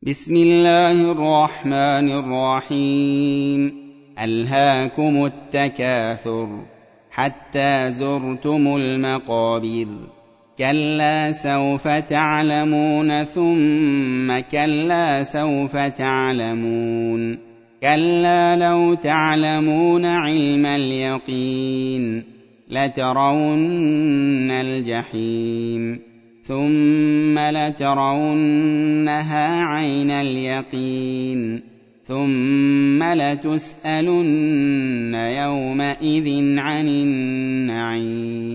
بسم الله الرحمن الرحيم. ألهاكم التكاثر حتى زرتم المقابر، كلا سوف تعلمون ثم كلا سوف تعلمون، كلا لو تعلمون علم اليقين لترون الجحيم ثم لترونها عين اليقين ثم لتسألن يومئذ عن النعيم.